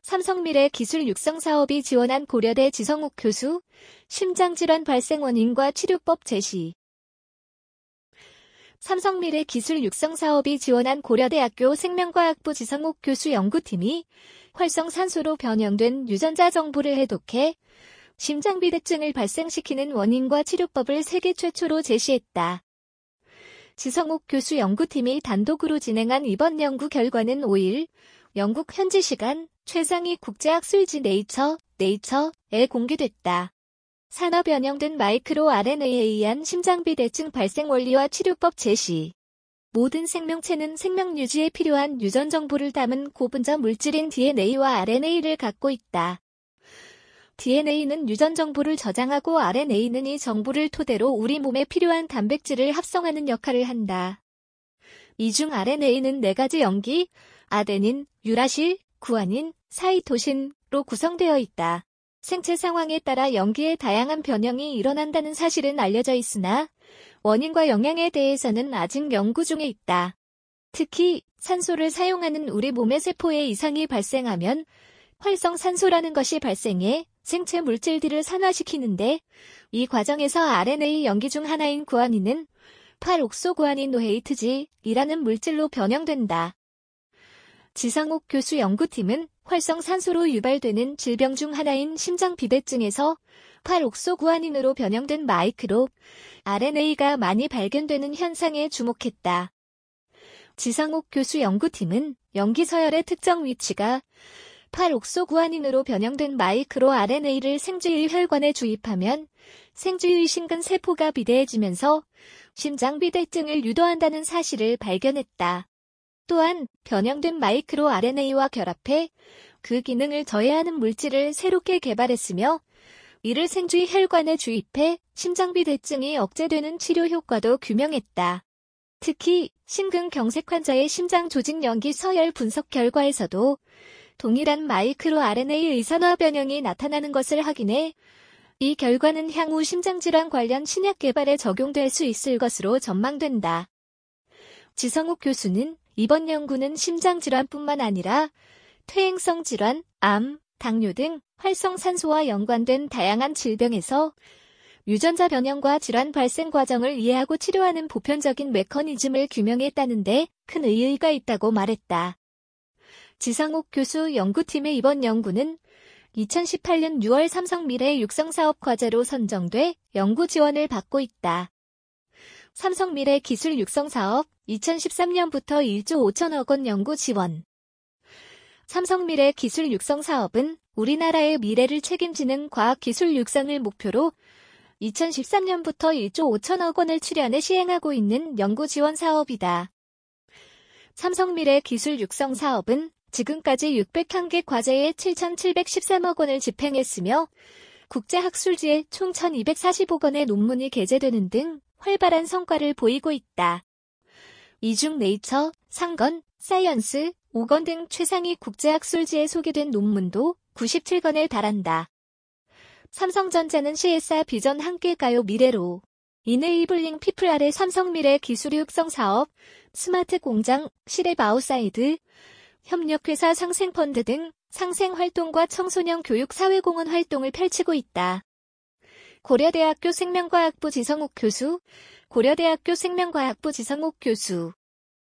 삼성미래기술 육성사업이 지원한 고려대 지성욱 교수, 심장질환 발생 원인과 치료법 제시. 삼성미래기술 육성사업이 지원한 고려대학교 생명과학부 지성욱 교수 연구팀이 활성산소로 변형된 유전자 정보를 해독해 심장비대증을 발생시키는 원인과 치료법을 세계 최초로 제시했다. 지성욱 교수 연구팀이 단독으로 진행한 이번 연구 결과는 5일 영국 현지 시간 최상위 국제학술지 네이처에 공개됐다. 산화 변형된 마이크로 RNA에 의한 심장비대증 발생 원리와 치료법 제시. 모든 생명체는 생명 유지에 필요한 유전 정보를 담은 고분자 물질인 DNA와 RNA를 갖고 있다. DNA는 유전 정보를 저장하고 RNA는 이 정보를 토대로 우리 몸에 필요한 단백질을 합성하는 역할을 한다. 이 중 RNA는 4가지 염기, 아데닌, 유라실, 구아닌, 사이토신으로 구성되어 있다. 생체 상황에 따라 염기의 다양한 변형이 일어난다는 사실은 알려져 있으나 원인과 영향에 대해서는 아직 연구 중에 있다. 특히 산소를 사용하는 우리 몸의 세포에 이상이 발생하면 활성산소라는 것이 발생해 생체 물질들을 산화시키는데 이 과정에서 RNA 염기 중 하나인 구아닌은 8옥소구아닌노헤이트지이라는 물질로 변형된다. 지성욱 교수 연구팀은 활성산소로 유발되는 질병 중 하나인 심장비대증에서 8옥소구아닌으로 변형된 마이크로 RNA가 많이 발견되는 현상에 주목했다. 지성욱 교수 연구팀은 염기 서열의 특정 위치가 8옥소구아닌으로 변형된 마이크로 RNA를 생쥐의 혈관에 주입하면 생쥐의 심근 세포가 비대해지면서 심장비대증을 유도한다는 사실을 발견했다. 또한 변형된 마이크로 RNA와 결합해 그 기능을 저해하는 물질을 새롭게 개발했으며 이를 생쥐 혈관에 주입해 심장비대증이 억제되는 치료 효과도 규명했다. 특히 심근경색 환자의 심장 조직 연기 서열 분석 결과에서도 동일한 마이크로 RNA의 산화 변형이 나타나는 것을 확인해 이 결과는 향후 심장질환 관련 신약 개발에 적용될 수 있을 것으로 전망된다. 지성욱 교수는 이번 연구는 심장질환뿐만 아니라 퇴행성 질환, 암, 당뇨 등 활성산소와 연관된 다양한 질병에서 유전자 변형과 질환 발생 과정을 이해하고 치료하는 보편적인 메커니즘을 규명했다는 데 큰 의의가 있다고 말했다. 지성욱 교수 연구팀의 이번 연구는 2018년 6월 삼성미래 육성사업 과제로 선정돼 연구 지원을 받고 있다. 삼성미래 기술 육성사업 2013년부터 1조 5천억 원 연구 지원. 삼성미래 기술 육성사업은 우리나라의 미래를 책임지는 과학기술 육성을 목표로 2013년부터 1조 5천억 원을 출연해 시행하고 있는 연구 지원 사업이다. 삼성미래 기술 육성사업은 지금까지 601개 과제에 7,713억 원을 집행했으며 국제학술지에 총 1,245건의 논문이 게재되는 등 활발한 성과를 보이고 있다. 이 중 네이처, 상건, 사이언스, 오건 등 최상위 국제학술지에 소개된 논문도 97건에 달한다. 삼성전자는 CSR 비전 함께 가요 미래로 이네이블링 피플 아래 삼성미래 기술 육성 사업, 스마트 공장, 시랩 아웃사이드, 협력회사 상생펀드 등 상생활동과 청소년 교육 사회공헌 활동을 펼치고 있다. 고려대학교 생명과학부 지성욱 교수, 고려대학교 생명과학부 지성욱 교수